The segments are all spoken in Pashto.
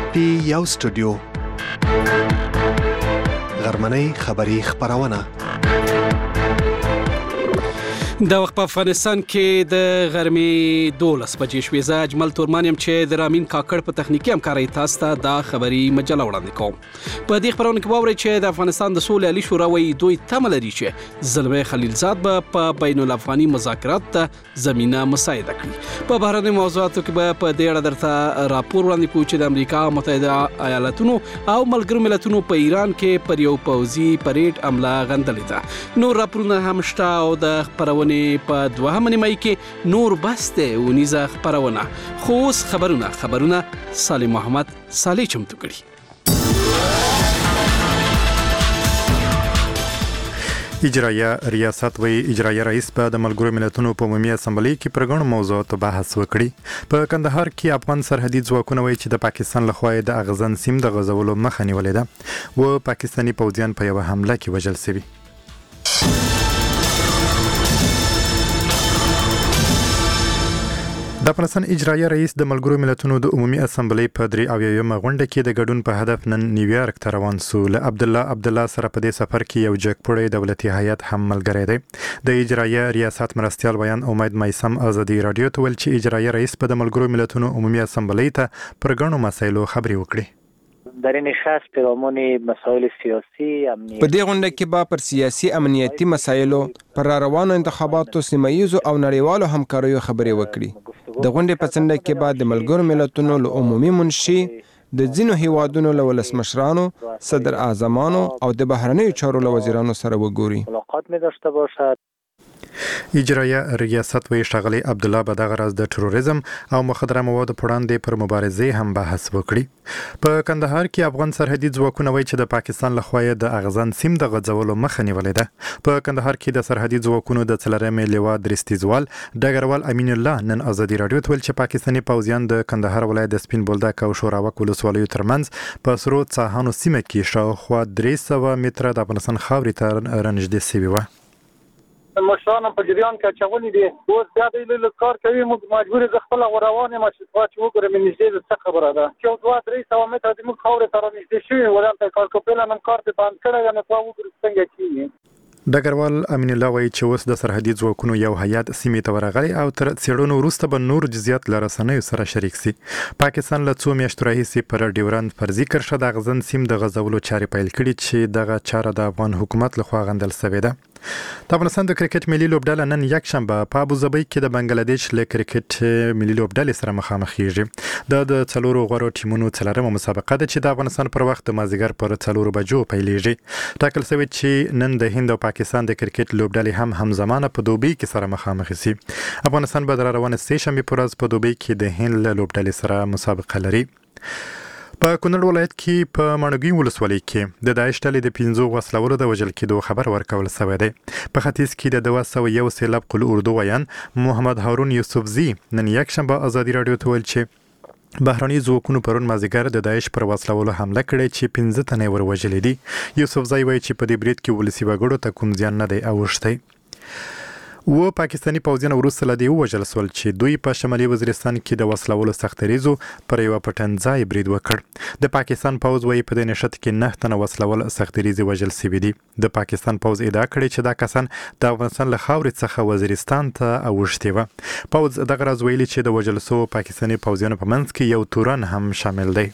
پی یو سټوډیو غرمنۍ خبری خبرونه د وخت په افغانستان کې د غرمې 12 بجې شوې. زه اجمل تورمانیم چې د رامین کاکړ په تخنیکی همکارۍ تاسو ته دا خبری مجله وړاندې کوم. په دې خبرونه کې واورئ چې د افغانستان د سولې عالی شورا وایي دوی تمه لري چې زلمه خلیلزاد به په بین الافغاني مذاکرات ته زمينه مساعده کړي. په بهرني موضوعاتو کې به په دې اړه درته راپور وړاندې کوو چې د امریکا متحده ایالاتونو او ملګرو ملتونو په ایران کې پر یو پوځي پریډ حمله غندلې ده. نور راپورونه هم شته او د خبرونه په دوهمه نیمه کې نور بسته ونیزه خبرونه. خو اوس خبرونه سالم محمد صالح چمتو کړي. اجرایه ریاست وی اجرایه رئیس په د ملګرو ملتونو په عمومي اسمبلی کې پر غونډه موضوعاتو بحث وکړي. په کندهار کې افغان سرحدي ځواکونه وایي چې د پاکستان لخوا د اغزن سیم د غزولو مخه نیولې ده او پاکستاني پوځیان په یو حمله کې وژل شوي. د افغانستان اجرایه رئیس د ملګرو ملتونو د عمومي اسمبلی په 83مه غونډه کې د ګډون په هدف نن نیویارک ته روان سو. له عبدالله سره په دې سفر کې یو جګپوړی دولتي هیئت هم ملګری دی. د اجرایه ریاست مرستیال ویان امید مایسم ازادي رادیو ته ویل چې اجرایه رئیس په د ملګرو ملتونو عمومي اسمبلی ته پر ګڼو مسایلو خبرې وکړي. در این نشست پیرامون مسائل سیاسی امنیتی په دې غونډه کې به پر سیاسي امنیتي مسایلو پر روانو انتخاباتو سیمایي او نړیوالو همکاریو خبرې وکړي. د غونډې په څنډه کې به د ملګرو ملتونو له عمومي منشي د ځینو هیوادونو له ولسمشرانو صدر اعظمانو او د بهرنیو چارو له وزیرانو سره وګوري. ملاقات می داشته باشد. اجرایه ریاست وی ښاغلی عبدالله به دغه راز د تروریزم او مخدره موادو په وړاندې پر مبارزې هم بحث وکړي. په کندهار کې افغان سرحدي ځواکونه وایي چې د پاکستان لخوا د اغزن سیم د غځولو مخه نیولې ده. په کندهار کې د سرحدي ځواکونو د څلرمې لیوا درستیزوال ډګروال امین الله نن ازادي رادیو ته ویل چې پاکستاني پوځیان د کندهار ولایت د سپین بولدک او شوراوک ولسوالیو ترمنځ په سرو څاهانو سیمه کې شاوخوا 300 متره د افغانستان خاورې ته رانږدې شوي وو. مشرانو په جریان کې چولې دي اوس بیا د کار کوي مجبور د خپل روانه مشروع چې وګورم نږدې د څه خبره ده چې 2-300 متره د موږ خاورې ته نږدې شوی ولانته کار کوپل نن کار ته باندې کړی نه تاسو وګورئ څنګه کیږي. ډګروال امین الله وایي چې اوس د سرحدي ځواکونو یو هیئت سیمې ته ورغلی او تر څېړنو وروسته به نور جزئیات له رسنیو سره شریک شي. پاکستان له څو میاشتو راهیسې پر ډیورند فرضي کرښه د اغزن سیم د غځولو چارې پیل کړي چې دغه چاره د افغان حکومت لخوا غندل شوې ده. د افغانستان د کرکټ ملي لوبډله نن یکشنبه په ابوظبي کې د بنگلاديش له کرکټ ملي لوبډلې سره مخامخ کیږي. د څلورو غوړو ټیمونو څلورمه مسابقه ده چې د افغانستان پر وخت د مازیګر پر 4 بجو پیلېږي. ټاکل شوی چې نن د هند او پاکستان د کرکټ لوبډلې هم همزمانه په دوبۍ کې سره مخامخ شي. افغانستان به د روانه سه شنبه پر ورځ په دوبۍ کې د هند له لوبډلې سره مسابقه لري. په کونړ ولایت کې په ماڼوګي ولسوالۍ کې د داعش ډلې د 15 وسلوالو د وژل کېدو خبر ورکول شوی دی. په ختیځ کې د 201 سیلاب قل اردو ویان محمد هارون یوسفزي نن یکشنبه ازادي رادیو ته ویل چې بهرني ځواکونو پرون مازیګر د داعش پر وسلوالو حمله کړې چې 15 تنه ور وژلې دي. یوسفزي وایي چې په دې برید کې ولسی وګړو ته کوم ځان نه دی اوښتی. و پاکستاني پوځیان وروسته له دې وژل شول چې دوی په شمالي وزیرستان کې د وسلوالو سختریزو پر یو پټنځای برید وکړ. د پاکستان پوځ وایي په دې نشت کې 9 تنه وسلوال سختریزي وژل شوي دي. د پاکستان پوځ ادعا کړې چې دا کسان د افغانستان له خاورې څخه وزیرستان ته اوښتي وو. پوځ دغه راز ویلي چې د وژل شوو پاکستاني پوځیانو په منځ کې یو تورن هم شامل دی.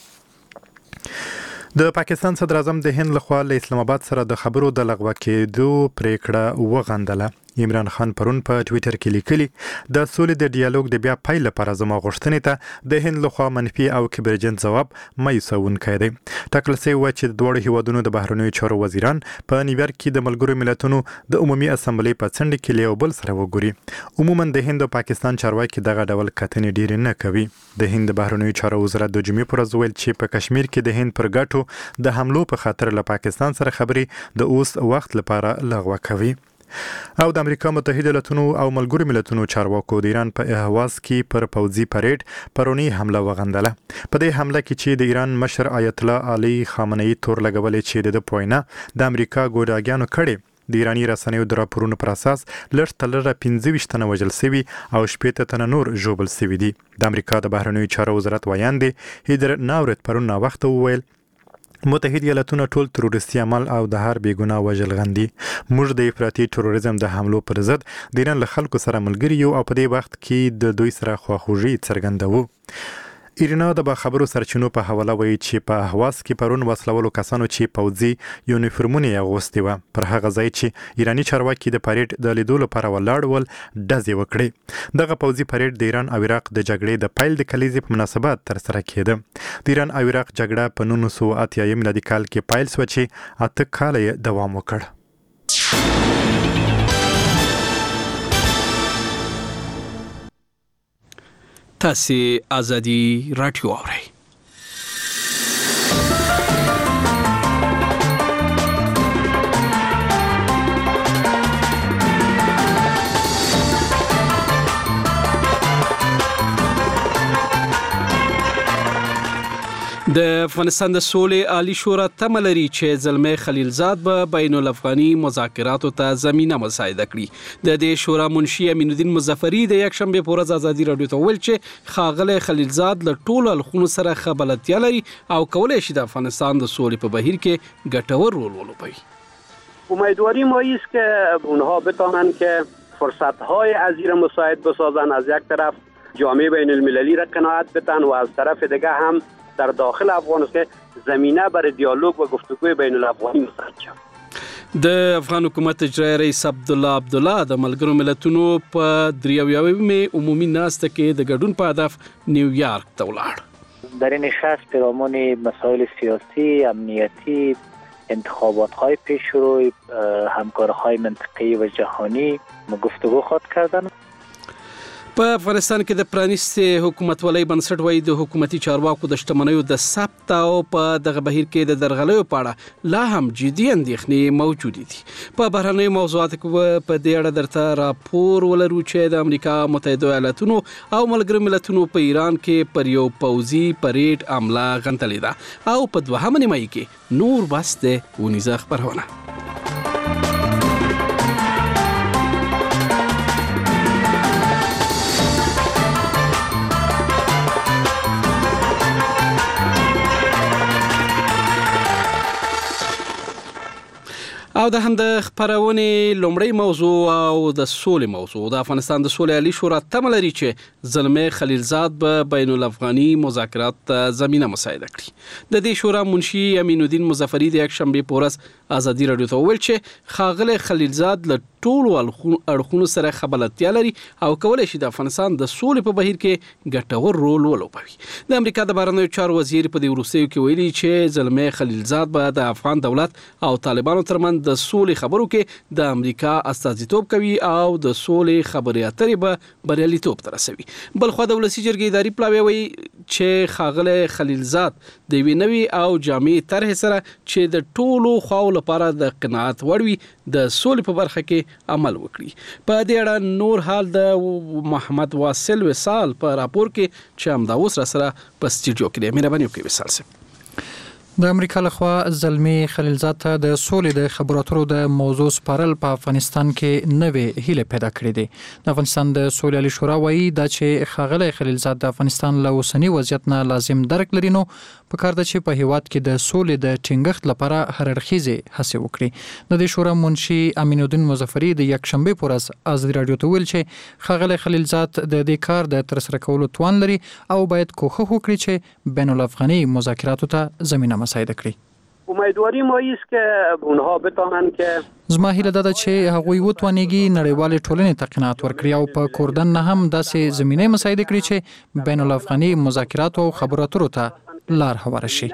د پاکستان صدر اعظم د هند لخوا له اسلام آباد سره د خبرو د لغوه کېدو پریکړه وغندله. عمران خان پرون په ټوئیټر کې لیکلي د سولې د ډیالوګ د بیا پیل لپاره زما غوښتنې ته د هند لخوا منفي او کبرجن ځواب مایوسونکی دی. ټاکل شوی و چې د دوه هیوادونو د بهرنیو چارو وزیران په نیویارک کې د ملګرو ملتونو د عمومي اسمبلی په څنډه کې له یو بل سره وګوري. عموما د هند او پاکستان چارواکي دغه ډول کتنې ډیر نه کوي. د هند بهرنیو چارو وزارت د جمعې پر ورځ ویل چې په کشمیر کې د هند پر ګټو د حملو په خاطر له پاکستان سره خبرې د اوس وخت لپاره لغوه کوي. او د امریکا متحده ایالاتونو او ملګرو ملتونو چارواکو د ایران په اهواز کې پر پوځي پریډ پرونی حمله وغندله. په دې حمله کې چې د ایران مشر آیت الله علي خامنه‌ای تور لګولې چې د پوینه د امریکا ګوډاګیانو کړي د ایرانی رسنیو د راپورونو پر اساس لږ تر لږه 25 تنه وژل شوي او 8 تنه نور ژوبل شوي دي. د امریکا د بهرنیو چارو وزارت وایاند هیدر ناورت پرون ناوخته وویل متحد ایالتونه ټول تروریستي عمل او د هر بیګناه وژل غندي. موږ د افراطي تروریزم د حملو پر ضد د ایران له خلکو سره ملګري یو او په دې وخت کې د دوی سره خواخوږي څرګندوو. ایرنا د باخبرو سرچینو په حواله وایي چې په اهواز کې پرون وسلوالو کسانو چې پوځي یونیفورمونه یې اغوستي وه پر هغه ځای چې ایرانی چارواکي د پریډ د لیدو لپاره ولاړ ول ډزې وکړې. دغه پوځي پریډ د ایران او عراق د جګړې د پیل د کلیزې په مناسبت ترسره کېده. د ایران او عراق جګړه په 1980 میلادي کال کې پیل شوه چې 8 کاله یې دوام وکړ. تاسې ازادي راډیو اورئ. د افغانستان د سولې عالی شورا تمه لري چې زلمه خلیلزاد به بین الافغاني مذاکراتو ته زمینه مساعده کړي. د دې شورا منشي امین الدین مظفری د یک شنبه په ورځ ازادي راډیو ته ویل چې خاغله خلیلزاد له ټولو اړخونو سره خبرتیا لري او کولای شي د افغانستان د سولې په بهیر کې ګټور رول ولوبوي. امیدواری ما است که اونها بتوانند که فرصت‌های از زیر مساعد بسازند، از یک طرف جامعه بین المللی را قناعت بدن و از طرف دیگه هم در داخل افغانستان زمینه برای دیالوگ و گفتگوی بین الافغانی مساعد شد. د افغان حکومت اجرایی رئیس عبدالله د ملګرو ملتونو په 83مې عمومي ناسته کې د ګډون په هدف نیویارک ته ولاړ. در این نشست پیرامون مسائل سیاسی، امنیتی، انتخابات‌های پیشرو، همکاری‌های منطقه‌ای و جهانی گفتگو خواهد کردند. په افغانستان کې د پرانیستي حکومتولۍ بنسټ وایي د حکومتي چارواکو د شتمنیو د ثبت او په دغه بهیر کې د درغلیو په اړه لا هم جدي اندېښنې موجودې دي. په بهرنیو موضوعاتو کې په دې اړه درته راپور ولرو چې د امریکا متحده ایالاتونو او ملګرو ملتونو په ایران کې پر یو پوځي پریډ حمله غندلې ده او په 2 نیمایي کې نور بس د ونیزه خبرونه. او د هم د خبرونې لومړی موضوع او د سولې موضوع. د افغانستان د سولې عالی شورا تمه لري چې زلمه خلیلزاد به بین الافغاني مذاکرات ته زمینه مساعده کړي. د دې شورا منشي امین الدین مظفری د یک شنبه په ورځ ازادي راډیو ته وویل چې خاغله خلیلزاد له ټولو اړخونو سره خبرتیا لري او کولای شي د افغانستان د سولې په بهیر کې ګټور رول ولوبوي. د امریکا د بهرنیو چارو وزیر په دې وروستیو کې ویلي چې زلمه خلیلزاد به د افغان دولت او طالبانو ترمنځ د سولې خبرو کې د امریکا استازیتوب کوي او د سولې خبرې اترې به بریالیتوب ته رسوي. بلخو د ولسی جرګې اداري پلاوی وایي چې خاغله خلیلزاد د یوې نوې او جامع طرح سره چې د ټولو خواو لپاره د قناعت وړ وي د سولې په برخه کې عمل وکړي. په دې اړه نور حال د محمد واصل وصال په راپور کې چې همدا اوس را سره په سټوډیو کې دی. مهرباني وکړئ وصال صاحب. د امریکا لخوا زلمی خلیلزاد ته د سولې د خبرو اترو د موضوع سپارل په افغانستان کې نوې هیله پیدا کړې دي. د افغانستان د سولې عالی شورا وایي دا چې خاغله خلیلزاد د افغانستان له اوسنی وضعیت نه لازم درک لري نو په کار ده چې په هیواد کې د سولې د ټینګښت لپاره هر اړخیزه هڅې وکړي. د دې شورا منشي امین الدین مظفری د یک شنبه په ورځ ازادي راډیو ته ویل چې خاغله خلیلزاد د دې کار د ترسره کولو توان لري او باید کوښښ وکړي چې بین الافغاني مذاکراتو ته زمینه مساعده کړي. امیدواری ما است که اونها بتوانند که زما هیله ده چې هغوی وتوانیږي نړیوال ټولنې ته قناعت ورکړي او په کوردن نه هم داسې زمینه مساعده کړي چې بین الافغاني مذاکراتو او خبرو اترو ته لار هواره شي.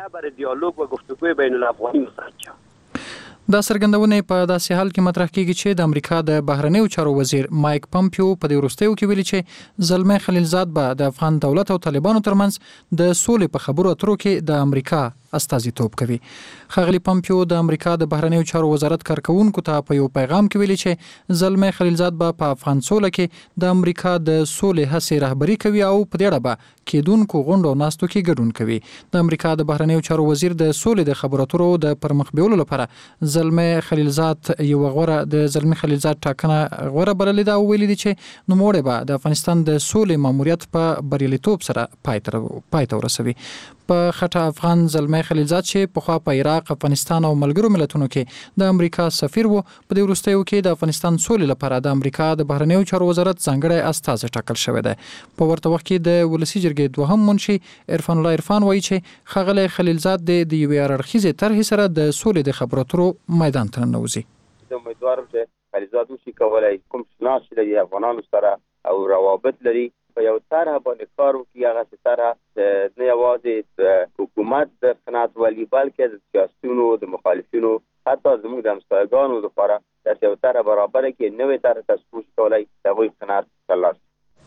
دا څرګندونه په داسې حال کې مطرح کیږي چې د امریکا د بهرنیو چارو وزیر مایک پمپیو په دې وروستیو کې ویلي چې زلمه خلیلزاد به د افغان دولت او طالبانو ترمنځ د سولې په خبرو اترو کې د امریکا استازیتوب کوي. ښاغلي پامپیو د امریکا د بهرنیو چارو وزارت کارکونکو ته په یو پیغام کې ویلي چې زلمي خلیلزاد به په افغان سوله کې د امریکا د سولې هڅې رهبري کوي او په دې اړه به کېدونکو غونډو او ناستو کې ګډون کوي. د امریکا د بهرنیو چارو وزیر د سولې د خبرو اترو د پرمخ بیولو لپاره زلمي خلیلزاد یو غوړه د زلمي خلیلزاد ټاکنه غوړه بللې ده او ویلي دي چې نوموړی به د افغانستان د سولې ماموریت په بریالیتوب سره پای ته ورسوي. په خټه افغان زلمي خلیلزاد چې پخوا په عراق، افغانستان او ملګرو ملتونو کې د امریکا سفیر و، په دې وروستیو کې د افغانستان سولې لپاره د امریکا د بهرنیو چارو وزارت ځانګړی استازی ټاکل شوی دی. په ورته وخت کې د ولسی جرګې دوهم منشي عرفان الله عرفان وایي چې ښاغلی خلیلزاد د یوې هررخیزې طرحې سره د سولې د خبرو اترو میدان ته ننوځي. زه امیدوارم چې خلیلزاد وشي کولی کوم شناخت چې لري افغانانو سره او روابط لري په یو طرح باندې کار وکړي. هغه طرح نه یوازې د حکومت د قناعت ولي بلکې د سیاسیونو د مخالفینو حتی زموږ د همسایګانو لپاره داسې یو طرح برابره کړي، نوې طرح تصویب کولی د هغوی قناعت ترلاسه.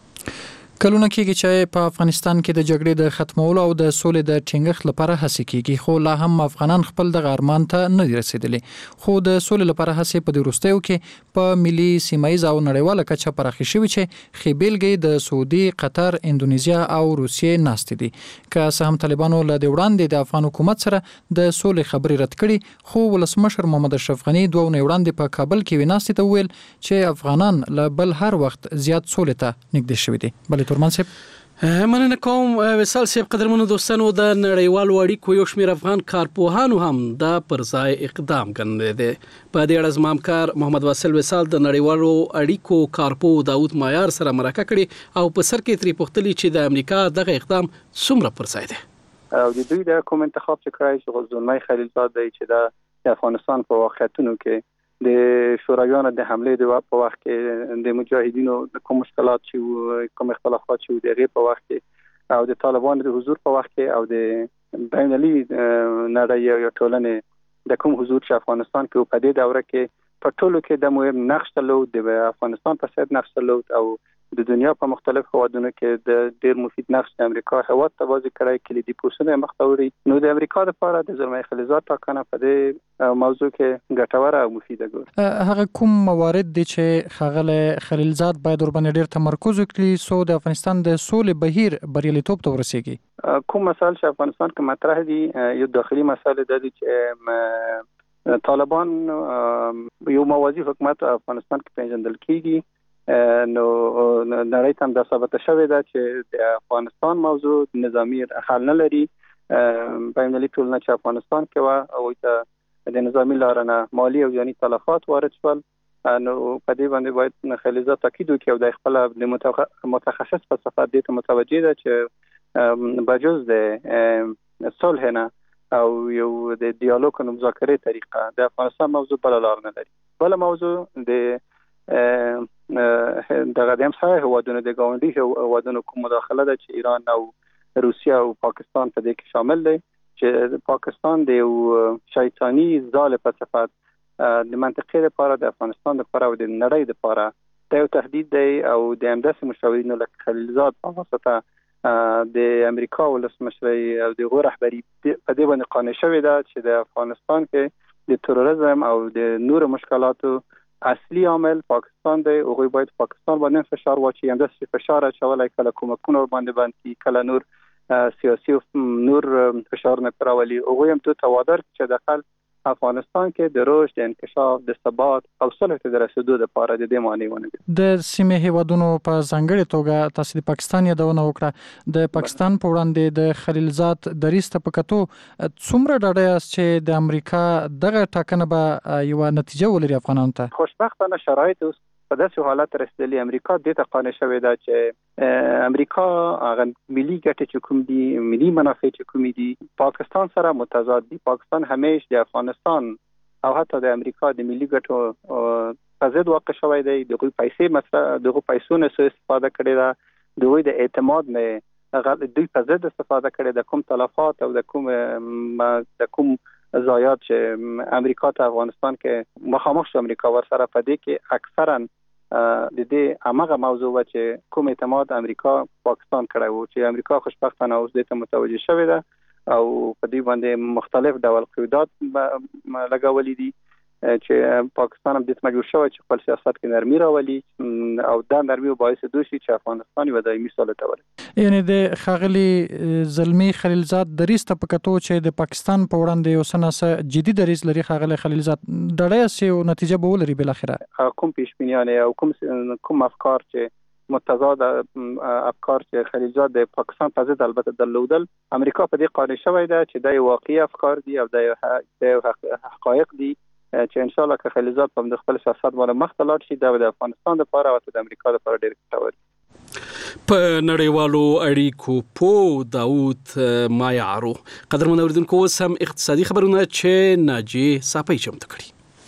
کلونه کېږي چې په افغانستان کې د جګړې د ختمولو او د سولې د ټینګښت لپاره هڅې کېږي، خو لا هم افغانان خپل دغه ارمان ته نه دي رسېدلي. خو د سولې لپاره هڅې په دې وروستیو کې په ملي، سیمه ییزه او نړیواله کچه پراخې شوي چې ښې بېلګې د سعودي، قطر، اندونیزیا او روسیې ناستې دي. که څه هم طالبانو له دې وړاندې د افغان حکومت سره د سولې خبرې رد کړي، خو ولسمشر محمد اشرف غني 2 ونې وړاندې په کابل کې یوې ناستې ته وویل چې افغانان له بل هر وخت زیات سولې ته نږدې شوي دي. بلې تورمان صاحب مننه کوم. وصال صاحب، قدرمنو دوستانو، د نړیوالو اړیکو یو شمېر افغان کارپوهانو هم دا پر ځای اقدام کړی دی. په دې اړه زما همکار محمد واصل وصال د نړیوالو اړیکو کارپوه داود مایار سره مرکه کړې او په سر کې ترې پوښتلي چې د امریکا دغه اقدام څومره پر ځای دی او د دوی د کوم انتخاب چې کړی چې زلمي خلیلزاد دی چې د افغانستان په واقعیتونو کې د شورویانو د حمله په وخت کې د مجاهدینو کوم مشکلات چې کوم اختلافات چې د غیر په وخت کې او د طالبانو د حضور په وخت کې او د بینالي نړۍ یو ټولنې د کوم حضور چې افغانستان کې په دې دوره کې په ټولو کې د مهم نقش درلود، د افغانستان په سیاست نقش درلود او د دنیا په مختلف هوادونو کې د ډیر مفید نقش د امریکا هواد ته بازی کړی کلیدي پوسټونه مختوري. نو د امریکا لپاره د زلمي خلیلزاد ټاکنه په دې موضوع کې ګټوره او مفیده ګوري. هغه کوم موارد دي چې ښاغلی خلیلزاد باید ورباندې ډیر تمرکز وکړي څو د افغانستان د سولې بهیر بریالیتوب ته ورسیږي؟ کوم مسایل چې افغانستان کې مطرح دي، یو داخلي مسایل دي چې طالبان یو موازی حکومت افغانستان کې پیژندل کیږي. نو نړۍ ته دا ثابت شوې ده چې د افغانستان موضوع نظامی حل نه لري. بینالمللي ټولنه چې افغانستان کې و او ته د نظامی لارنه مالی او ځاني تلفات وارد شول، نو په دې باندې باید خلیلزاد تاکید وکړي او د خپل د متخصص فلسفه دې ته متوجه ده چې بجز د صلح نه او یو د ډیالوګ او مذاکرې طریقه د افغانستان موضوع بل لار نه لري. بل موضوع د دغه د همسایه هوادونو د ګاونډي هوادونو کوم مداخله ده چې ایران او روسیا او پاکستان په دې کې شامل دي، چې پاکستان د یو شیطانی ظالم په صفت د منطقې لپاره د افغانستان لپاره او د نړۍ لپاره د یو تهدید دی او د همداسې مشاورینو لکه خلیلزاد په واسطه د امریکا ولسمشر او د غو رهبری په دې باندې قانع شوې ده چې د افغانستان کې د تروریزم او د نور مشکلاتو اصلي عامل پاکستان دی. هغوی باید پاکستان باندې فشار واچي، همداسې فشار اچولای کله کومکونه باندې باندې کله نور سیاسي نور فشار نه راولي. هغوی هم ته توادر چې داخل افغانستان کې د رشد، د انکشاف، د ثبات او صلح ته رسیدو لپاره د دې معنی ونه دي. د سیمې هیوادونو په ځانګړي توګه تاسو د پاکستان یادونه وکړه. د پاکستان په وړاندې د خلیلزاد دریسته په کتو څومره ډاډه یاست چې د امریکا دغه ټاکنه به یو نتیجه ولري افغانانو ته؟ خوشبختانه شرایط اوس په داسې حالت رسیدلي امریکا دې ته قانع شوې ده چې امریکا هغه ملي ګټې چې کوم دي، ملي منافع چې کوم دي، پاکستان سره متضاد دي. پاکستان همیش د افغانستان او حتی د امریکا د ملي ګټو په ضد واقع شوی دی. دغه پیسې مثلا دغه پیسو نه استفاده کړي ده، دغه د اعتماد نه دوی په ضد استفاده کړي د کوم تلفات او د کوم ضایعات چې امریکا ته افغانستان کې مخامخ شو. امریکا ورسره په دې کې اکثرا د دې هغه موضوع و چې کوم اعتماد امریکا پاکستان کړی و، چې امریکا خوشبختانه اوس دې ته متوجه شوې ده او په دې باندې مختلف ډول قیودات لګولې دي چې پاکستان هم د مجبور شوی چې خپل سیاست کې نرمي راولي او دا نرمي باعث دوی شي چې افغانستان یو دایمي سوله ته ورسېږي. یعنی د خاغلی زلمی خلیلزاد دریس ته پکتو چې د پاکستان په وړاندې یو سناسه جدي دریس لري خاغلی خلیلزاد ډډه سي او نتیجه به ولري بل اخره کوم پیشبینیانه او کوم افکار چې متضاد افکار چې خلیلزاد د پاکستان په ضد البته درلودل امریکا په دې قانع شوی ده چې د واقعي افکار دي او د حقایق دي چې ان شاء الله که خلیلزاد په خپل سیاست باندې مختلف شي د افغانستان لپاره او د امریکا لپاره ډېر ګټور. په نړیوالو اړیکو په داوود مایارو قدرمن اوریدونکو سم اقتصادي خبرونه چې ناجی صاحب چمتو کړي.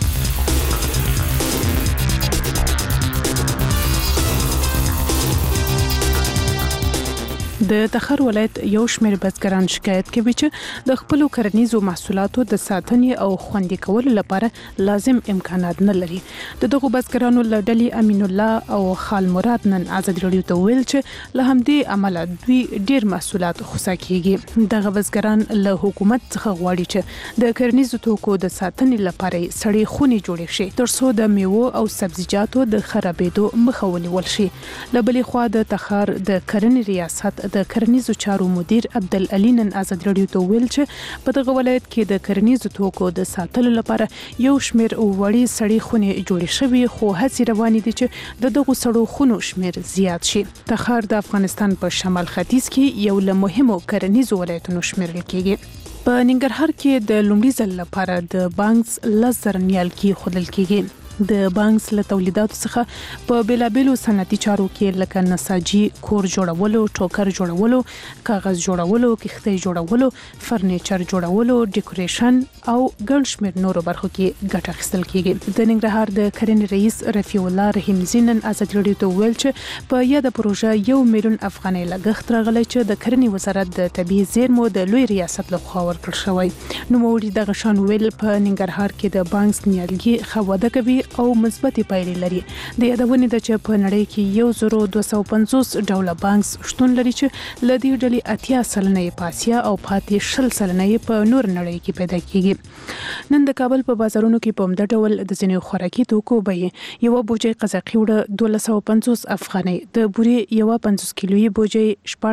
د تخار ولایت یو شمېر بزګران شکایت کوي چې د خپل کرنیزو محصولاتو د ساتنې او خوندي کولو لپاره لازم امکانات نه لري. دغه بزګرانو له ډلې امین الله او خال مراد نن آزاد رادیو ته ویل چې له همدې عمله دوی ډیر محصولات خوسا کیږي. دغه بزګران له حکومت څخه غواړي چې د کرنیزو توکو د ساتنې لپاره سړې خونې جوړې شي ترڅو د میوه او سبزیجاتو د خرابېدو مخه ونیول شي. له بلې خوا د تخار د کرنې ریاست د کرنیزو چارو مدیر عبدالعلی نن آزاد رادیو ته ویل چې په دغه ولایت کې د کرنیزو توکو د ساتلو لپاره یو شمېر وړي سړې خونې جوړې شوي خو هڅې روانې دي چې دغه سړو خونو شمېر زیات شي. تخار د افغانستان په شمال ختیځ کې یو له مهمو کرنیزو ولایتونو شمېرل کېږي. په ننګرهار کې د لومړي ځل لپاره د بانکس 10,000 نیالګي خودل کېږي. د بانکس له تولیداتو څخه په بیلابیلو صنعتي چارو کې لکه نساجي، کور جوړولو، ټوکر جوړولو، کاغذ جوړولو، کښتۍ جوړولو، فرنیچر جوړولو، ډیکوریشن او ګڼ شمېر نورو برخو کې ګټه اخیستل کېږي. د ننګرهار د کرنې رئیس رفیع الله رحیمزي نن آزاد رادیو ته ویل چې په یاده پروژه 1 میلیون افغانۍ لګښت راغلی چې د کرنې وزارت د طبیعي زیرمو د لوی ریاست لخوا ورکړل شوی. نوموړي دغه شان ویل په ننګرهار کې د بانکس نیالګي ښه وده کوي او مثبتې پایلې لري. د یادونې ده چې په نړۍ کې 1250 ډوله بانکس شتون لري چې له دې ډلې 80% په آسیا او پاتې 20% په نور نړۍ کې پیدا کیږي. نن د کابل په بازارونو کې په همدا ډول د ځینو خوراکي توکو بیې یو بوجۍ قزاقي وړه 1250 افغانۍ، د بورې یو 50 کیلویي بوجۍ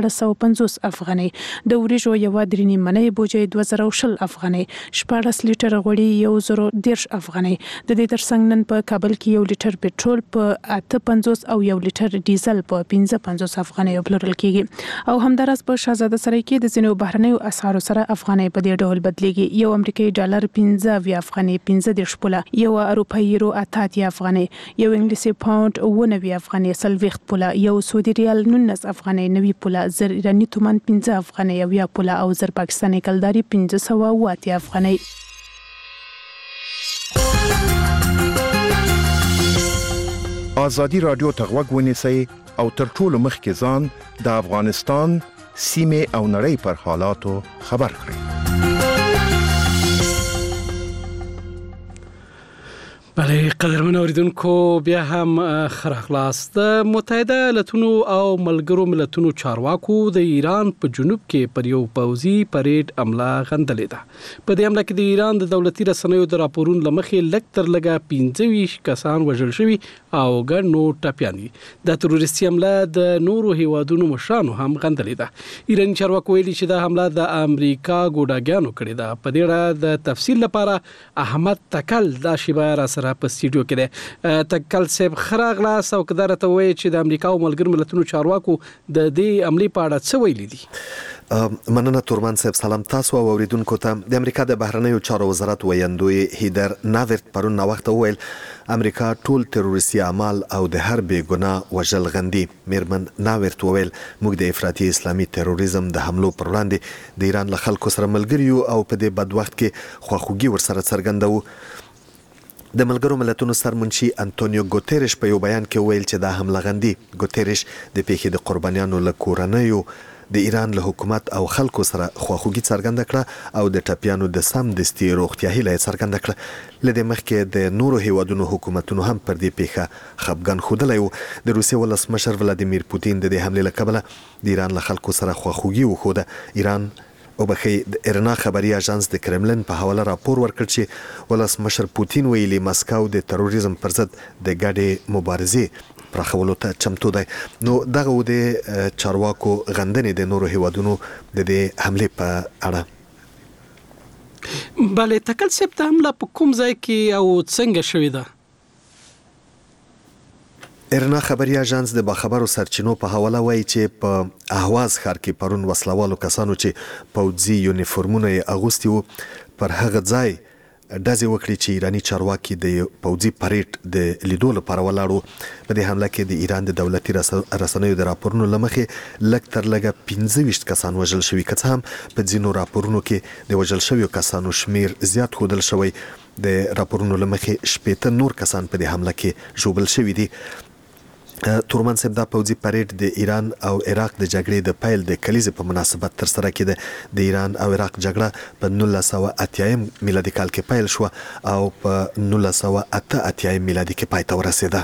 1450 افغانۍ، د وریجو یو 3 منۍ بوجۍ 2020 افغانۍ، 14 لیټر غوړي 1010 افغانۍ. د دې ترڅنګ نن په کابل کې 1 لیټر پټرول په 850 او 1 لیټر ډیزل په 55 افغانۍ پلورل کیږي. او همدارس په شاهزاده سرای کې د ځینو بهرنیو اسعارو سره افغانۍ په دې ډول بدلیږي. یو امریکایي ډالر 15 افغانۍ 15 پوله، یو اروپایي یورو 88 افغانۍ، یو انګلیسي پاوند 90 افغانۍ 40 پوله، یو سعودي ریال 19 افغانۍ 90 پوله، زر ایرانی تومان 15 افغانۍ 90 پوله او زر پاکستاني کلداري 580 افغانۍ. آزادی رادیو ته غوږ ونیسئ او تر ټولو مخکې ځان د افغانستان سیمې او نړۍ پر حالاتو خبر کړئ. بله قدرمن اوریدونکو بیا هم خراخلاست. د متحده ایالاتونو او ملګرو ملتونو چارواکو د ایران په جنوب کې پر یو پوځي پریډ عمله غندلې ده. په دې عمله کې د ایران د دولتي رسنیو د راپورونو لمخې لږ تر لږه 25 کسان وژل شوي او ګڼ نور ټپیان دي. د تروریستي حمله د نورو هیوادونو مشرانو هم غندلې ده. ایراني چارواکو ویلي چې دا حمله د امریکا ګوډاګیانو کړې ده. په دې اړه د تفصیل لپاره احمد تکل دا شیبه را سره په سټوډیو کې ده. تکل صاحب خراغلاس او قدرت وایي چې د امریکا او ملګرو ملتونو چارواکو د دې عملي په اړه څه ویلي دي؟ مننه تورمان صاحب. سلام تاسو او اوریدونکو ته. د امریکا د بهرنیو چارو وزارت ویاندوی هیدر ناورت پرون وخت ویل امریکا ټول تروریستي اعمال او د هر بې ګناه وژل غندي. میرمن ناورت ویل موږ د افراطي اسلامي تروریزم د حملو پر وړاندې د ایران له خلکو سره ملګری یو او په دې بد وخت کې خواخوږي ورسره څرګندوو. د ملګرو ملتونو سرمنشي انټونیو ګوتریش په یو بیان کې ویل چې دا حمله غندي. ګوتریش د پیښې د قربانیانو له کورنیو د ایران له حکومت او خلکو سره خواخوږي څرګنده کړه او د ټپیانو د سمدستي روغتیا هیله څرګنده کړه. لدې مخکې د نورو هیوادونو حکومتونو هم پر دې پیښه خپګان ښودلی و. د روسیې ولسمشر ولادیمیر پوتین د دې حملې له کبله د ایران له خلکو سره خواخوږي وښوده. ایران او بخي د ایرنا خبري اژانس د کرملن په حواله راپور ورکړ چې ولسمشر پوتین ویلي مسکو د تروریزم پر ضد د ګډې مبارزې پراخولو ته چمتو دی. نو دغه د چارواکو غندنې د نورو هیوادونو د دې حمله په اړه بله تکل سپت حمله په کوم ځای کې او څنګه شوې ده؟ ایرنا خبري اژانس د باخبرو سرچینو په حواله وایي چې په اهواز ښار کې پرون وسلوالو کسانو چې پوځي یونیفورمونه یې اغوستي وو پر هغه ځای ډزې وکړي چې ایراني چارواکي د پوځي پریډ د لیدو لپاره ولاړو. په دې حمله کې د ایران د دولتي رسنیو د راپورونو له مخې لږ تر لږه 25 کسان وژل شوي، که څه هم په ځینو راپورونو کې د وژل شویو کسانو شمیر زیات ښودل شوی. د راپورونو له مخې 80 نور کسان په دې حمله کې ژوبل شوي دي. تورمان صاحب دا پوځي پریډ د ایران او عراق د جګړې د پیل د کلیزې په مناسبت تر سره کېده. د ایران او عراق جګړه په 1980 میلادي کال کې پیل شو او په 1988 میلادي کې پای ته ورسېده.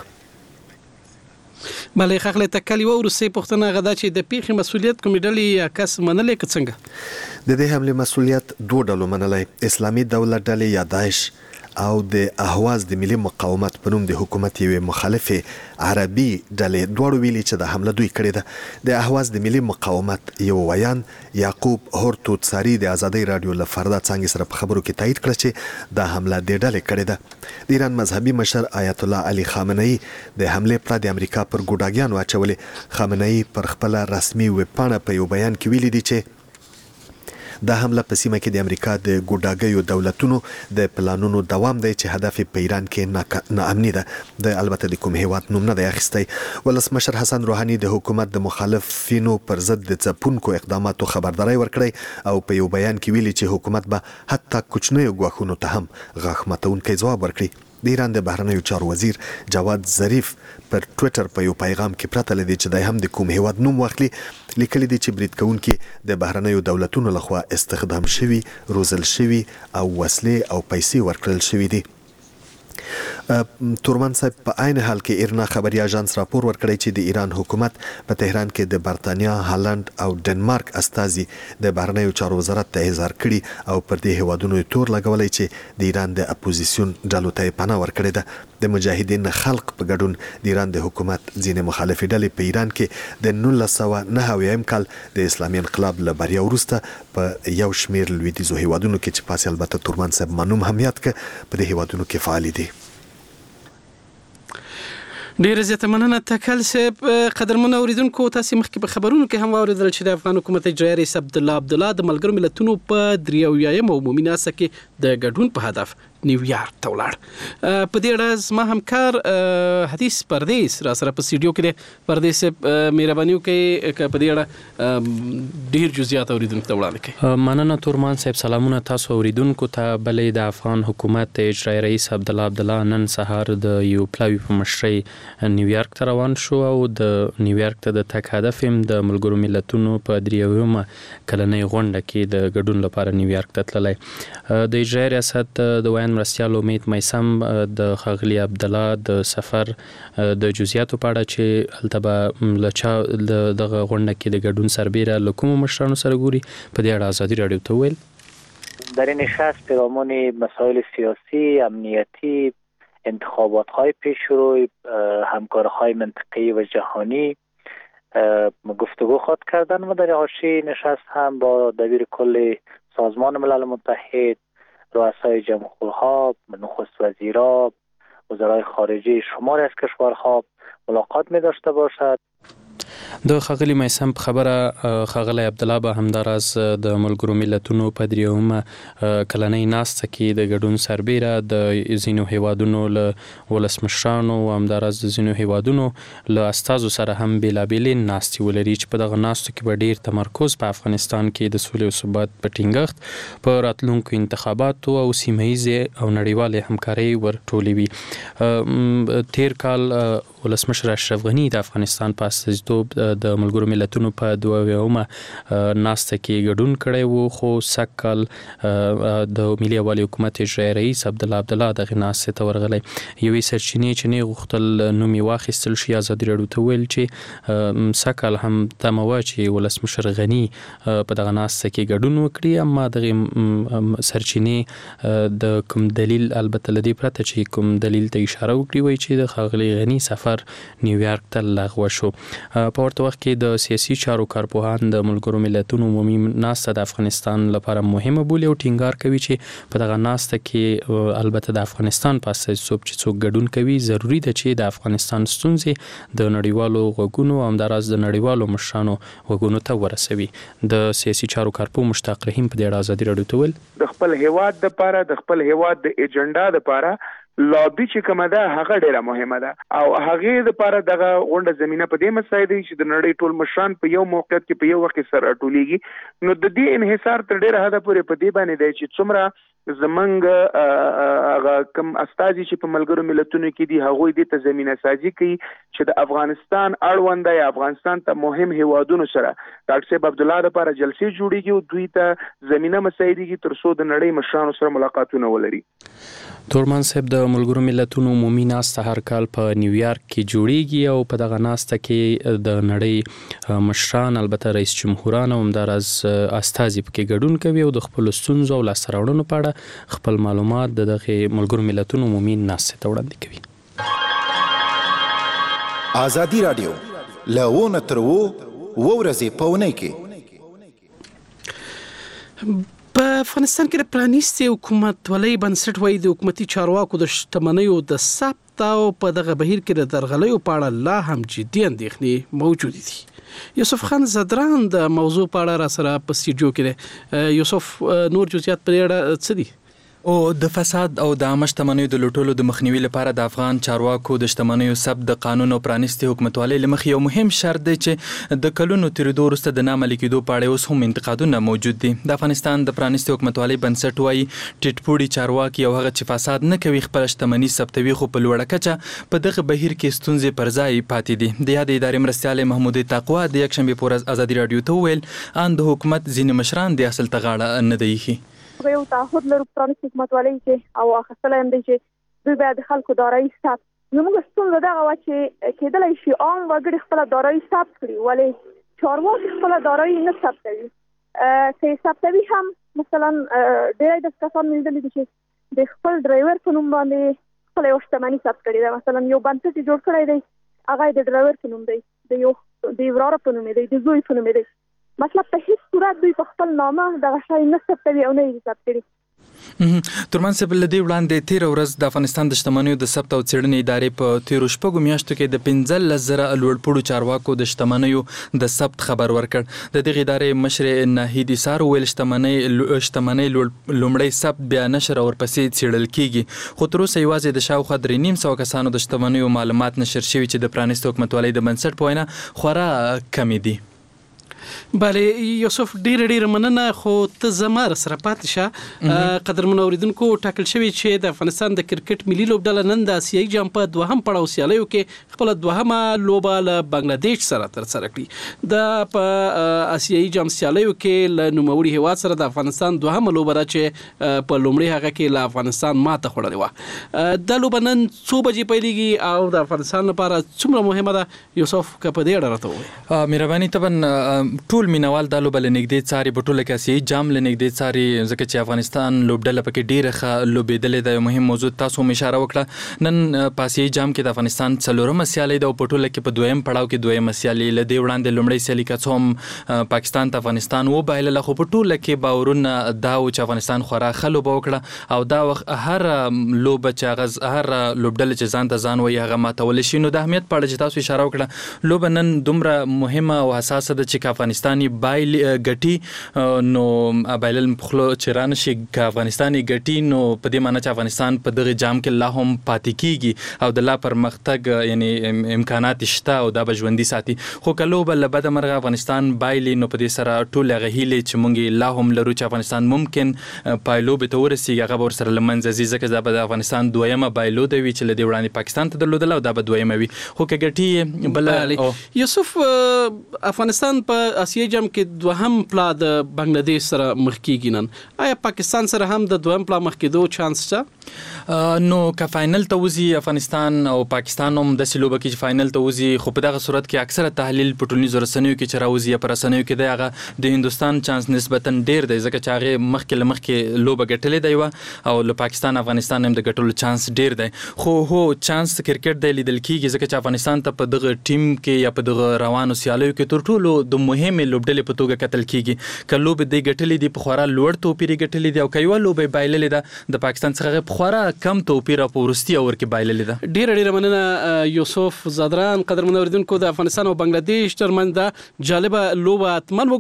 بله خغله تکلی و روسي پښتنه غدا چې د پیښې مسولیت کوم ډلې یا کس منلې که څنګه؟ د دې حمله مسولیت دوه ډلو منلې، اسلامي دولت ډلې یا داعش او د اهواز د ملي مقاومت په نوم د حکومت یوې مخالفه عربي ډلې دوړو ویلي چې د حمله دوی کړې ده. د اهواز د ملي مقاومت یو ویان یعقوب هورتوتساری د ازادي رادیو له فردا څنګه سره په خبرو کې تایید کړ چې د حمله د ډلې کړې ده. د ایران مذهبي مشر آیت الله علي خامنه‌ای د حمله پر د امریکا پر ګوډاګیان واچولې. خامنه‌ای پر خپل رسمي ویب پاڼه په یو بیان کې ویلي دی چې دا حمله په سیمه کې د امریکا د ګوډاګیو دولتونو د پلانونو دوام دی چې هدف په ایران کې ناامني ده. د البته د کوم هیواد نوم نه دی اخیستی. ولسمشر حسن روحاني د حکومت د مخالفینو پر ضد د ځپونکو اقداماتو خبرداري ورکړی او په یو بیان کې ویلي چې حکومت به حتی کوچنیو ګواښونو ته هم غاښ ماتونکی ځواب ورکړي. د ایران د بهرنیو چارو وزیر جواد ظریف پر ټوئیټر په یو پیغام کې پرته لدی چې د هم د کوم هیواد نوم واخلي لیکلي دي چې برید کوونکي د بهرنیو دولتونو لخوا استخدام شوي، روزل شوي او وسلې او پیسې ورکړل شوي دي. تورمان صاحب په عین حال کې ایرنا خبري اژانس راپور ورکړی چې د ایران حکومت په تهران کې د برتانیا، هالند او ډنمارک استازي د بهرنیو چارو وزارت ته اظهار کړي او پر دې هیوادونو تور لګولای چې د ایران د اپوزیسیون ډلو ته پناه ورکړي ده. د مجاهدین خلق په ګډون د ایران د حکومت ځینې مخالفې ډلې په ایران کې د 1999 کال د اسلامي انقلاب له بریا وروسته په یو شمیر لویدیځو هیوادونو کې چې پاسې البته تورمان صاحب منوم هم یاد کړ په دې هیوادونو کې فعال دي. ډیره زیاته مننه تکل صاحب. قدرمن اوریدونکو تاسو مخکې په خبرونو کې هم اوریدل چې د افغان حکومت اجرایي رئیس عبدالله د ملګرو ملتونو په 83 عمومي ناسه کې د ګډون په هدف نیویارک ته ولاړ. په دې اړه زما همکار حدیث پردیس را سره په سټوډیو کې پردیس مهرباني وکړئ په دې اړه ډیر جزئیات اوریدونکو ته وړاندې کړئ. مننه تورمان صاحب. سلامونه تاسو اوریدونکو ته. بلې د افغان حکومت اجرایي رئیس عبدالله نن سهار د یو پلاوی په مشرۍ نیویارک ته روان شو او د نیویارک ته د تګ هدف هم د ملګرو ملتونو په 83 کلنۍ غونډه کې د ګډون لپاره نیویارک ته تللی. د اجرایي ریاست د ویان مرستیال امید میسم د ښاغلي عبدالله د سفر د جزئیاتو په اړه چې هلته به دغه غونډه کې د ګډون سربیره له کومو مشرانو سره ګوري په دې اړه ازادي راډیو ته وویل. در این نشست پیرامون مسائل سیاسی، امنیتی، انتخابات‌های پیشرو، همکاری‌های منطقه‌ای و جهانی گفتگو خواهد کردن و در حاشیه نشست هم با دبیر کل سازمان ملل متحد، رؤسای جمهورها، نخست وزیرا، وزرای خارجه شماری از کشورها ملاقات می داشته باشد. د ښاغلي میسم په خبره ښاغلی عبدالله به همداراز د ملګرو ملتونو په 83 کلنۍ ناسته کې د ګډون سربیره د ځینو هیوادونو له ولسمشرانو او همداراز د ځینو هیوادونو له استازو سره هم بېلابېلې ناستې ولري چې په دغه ناستو کې به ډیر تمرکز په افغانستان کې د سولې او ثبات په ټینګښت، په راتلونکو انتخاباتو او سیمه ییزې او نړیوالې همکارۍ ورټولې وي. تیر کال ولسمشر اشرف غنی د افغانستان په استازیتوب د ملګرو ملتونو په 22مه ناسته کې ګډون کړی وو، خو سکل د ملي یووالي حکومت اجرایي رئیس عبدالله دغه ناسته ته ورغلی. یوې سرچینې چې نه غوښتل نوم یې واخیستل شي ازادي راډیو ته ویل چې سکل هم تمه وه چې ولسمشر غنی په دغه ناسته کې ګډون وکړي، اما دغه سرچینې د کوم دلیل البته لدی پرته چې کوم دلیل ته اشاره وکړي وای چې د ښاغلي غنی سفر نیویارک ته لغوه شو. په ورته وخت کې د سیاسي چارو کارپوهان د ملګرو ملتونو عمومي ناسته د افغانستان لپاره مهمه بولي او ټینګار کوي چې په دغه ناسته کې البته د افغانستان په استازیتوب چې څوک ګډون کوي ضروری ده چې د افغانستان ستونزې د نړیوالو غوږونو او همداراز د نړیوالو مشرانو غوږونو ته ورسوي. د سیاسي چارو کارپوه مشتاق رحیم په دې اړه ازادي راډیو ته ویل د خپل هیواد لپاره د خپل هیواد د ایجنډا لپاره لابي چې کومه ده هغه ډیره مهمه ده او هغه لپاره دغه غونډه زمينه په دې مسایده چې د نړۍ ټول مشران په یو موقعیت کې په یو وخت سره ټولېږي، نو د دې انحصار تر ډیره حد پورې په دې باندې دی چې څومره زمنګ هغه کوم استازي چې په ملګرو ملتونو کې دي هغه دې ته زمينه سازي کوي چې د افغانستان اړوند یا افغانستان ته مهم هیوادونو سره ډاکټر صاحب عبدالله لپاره جلسې جوړیږي او دوی ته زمينه مسایدي تر څو د نړۍ مشرانو سره ملاقاتونه ولري. تورمان صاحب د ملګرو ملتونو عمومي ناسته هر کال په نیویارک کې جوړیږي او په دغه ناسته کې د نړۍ مشران البته رئیس جمهوران او همداراز استازي پکې ګډون کوي او د خپل ستونزو او لاسته راوړنو په اړه خپل معلومات د دغه ملګرو ملتونو عمومي ناسته ته وړاندې کوي. ازادي راډیو لونه ترو ورځې پونه کې په افغانستان کې د پرانیستي حکومتولۍ بنسټ وایي د حکومتي چارواکو د شتمنیو د ثبت او په دغه بهیر کې د درغلیو په اړه لا هم جدي اندېښنې موجودې دي. یوسف خان زدران د موضوع په اړه را سره په سټوډیو کې دی. یوسف، نور جزئیات په اړه څه دي؟ او د فساد او د عامه شتمنیو د لوټولو د مخنیوي لپاره د افغان چارواکو د شتمنیو ثبت د قانون او پرانیستي حکومتولۍ له مخې یو مهم شرط دی چې د کلونو تیریدو وروسته د نامعملي کېدو په اړه اوس هم انتقادونه موجود دي. د افغانستان د پرانیستي حکومتولۍ بنسټ وایي ټیټپوړي چارواکي او هغه چې فساد نه کوي خپل شتمني ثبتوي، خو په لوړه کچه په دغه بهیر کې ستونزې پر ځای پاتې دي. د یادې ادارې مرستیال محمود تقوا د یکشنبې په ورځ ازادي راډیو ته وویل ان د حکومت ځینې مشران د اصل ته غاړه نه دی ایښي. یو تعهد لرو پرانیستي حکومتولۍ کې او اخیستلی هم دی چې دوی باید د خلکو دارایي ثبت. زموږ ستونزه دغه وه چې کېدلی شي عام وګړي خپله دارایي ثبت کړي، ولې چارواکي خپله دارایي نه ثبتوي. که یې ثبتوي هم مثلا ډېری داسې کسان مې لیدلي دي چې د خپل ډرایور په نوم باندې خپله یوه شتمني ثبت کړې ده. مثلا یو بنسټ یې جوړ کړی دی، هغه یې د ډرایور په نوم دی، د وراره په نوم دی، د زوی په نوم دی. مطلب په هیڅ صورت دوی په خپل نامه دغه شی نه ثبتوي او نه یې ثبت کړي. ترمن صاحب، له دې وړاندې تېره ورځ د افغانستان د شتمنیو د ثبت او څېړنې ادارې په تېرو شپږو میاشتو کې د 15,000 لوړپوړو چارواکو د شتمنیو د ثبت خبر ورکړ. د دغې ادارې مشر ناهید ایثار وویل شتمنۍ لومړی ثبت بیا نشر او ورپسې څېړل کېږي، خو تر اوسه یوازې د شاوخوا 3,500 کسانو د شتمنیو معلومات نشر شوي چې د پرانیستي حکومتولۍ د بنسټ په وینا خورا کمې دي. بله یوسف، ډیره مننه، خو ته زما سره پاتې شه. قدرمنو اوریدونکو، ټاکل شوی چې د افغانستان د کرکټ ملي لوبډله نن د آسیایي جام په دوهم پړاو سیالیو کې خپله دوهمه لوبه له بنګلادیش سره ترسره کړي. د په آسیایي جام سیالیو کې له نوموړي هیواد سره د افغانستان دوهمه لوبه ده چې په لومړي هغه کې له افغانستان ماته خوړلې وه. دا لوبه نن څو بجې پیلېږي او د افغانستان لپاره څومره مهمه ده؟ یوسف، که په دې اړه راته ووایې. مهرباني. طبعا ټول مینوال دا لوبه له نږدې څاري، په ټوله کې آسیایي جام له نږدې څاري، ځکه چې افغانستان لوبډله پکې ډېره ښه لوبېدلې ده. یو مهم موضوع تاسو هم اشاره وکړه، نن په آسیایي جام کې د افغانستان 4مه سیالي ده او په ټوله کې په دویم پړاو کې دویمه سیالي. له دې وړاندې لومړۍ سیالي که څه هم پاکستان ته افغانستان وبایلله، خو په ټوله کې باورونه دا و چې افغانستان خورا ښه لوبه وکړه او دا وخت هر لوبه چې هغه هر لوبډله چې ځان ته ځان وایي هغه ماتولی شي. نو د اهمیت په اړه چې تاسو اشاره وکړه، لوبه نن دومره مهمه او حساسه ده چې افغانستاني بایل ګټي نو بایلل مخلو چرانه شي ک افغانستاني ګټي نو په دې معنی چې افغانستان په دغه جام کې لا هم پاتې کیږي او د لا پرمختګ یعنی امکانات شته او دا بجوندي ساتي خو کلو بل بد مرغه افغانستان بایل نو په دې سره ټول غهیله چې مونږ لا هم لرو چې افغانستان ممکن پایلو به تورسي هغه ور سره لمنځ ځکه دا به افغانستان دویمه بایلو دی چې لدی وړاندې پاکستان ته درلودل او دا به دویمه وي خو کګټي بل یوسف افغانستان په اسیا جام کې دوهم پلا د بنگلاديش سره مخ کیږي نن آیا پاکستان سره هم د دویم پلا مخ کېدو چانس شته نو که فائنل ته وځي افغانستان او پاکستان هم د سلوبه کې فائنل ته وځي خو په دغه صورت کې اکثره تحلیل په ټولنیزو رسنیو کې چې راوځي پر رسنیو کې د هغه د هندستان چانس نسبتا ډیر دی ځکه چې هغه مخکې لوبه ګټلې دی او له پاکستان افغانستان هم د ګټلو چانس ډیر دی خو هو چانس کرکټ دی لیدل کیږي ځکه چې افغانستان ته په دغه ټیم کې یا په دغه روانو سیالیو کې تر ټولو د مهمه لوبډلې په توګه کتل کیږي کله به د ګټلې دی په خورا لوړ توپیر ګټلې دی او کایو لوبه بایللې ده د پاکستان څخه په خورا کم توپیر په ورستي اور کې بایللې ده ډیر مننه یوسف زادران قدرمن اوریدونکو د افغانستان او بنگلاديش ترمنځ د جالبه لوبه اتمن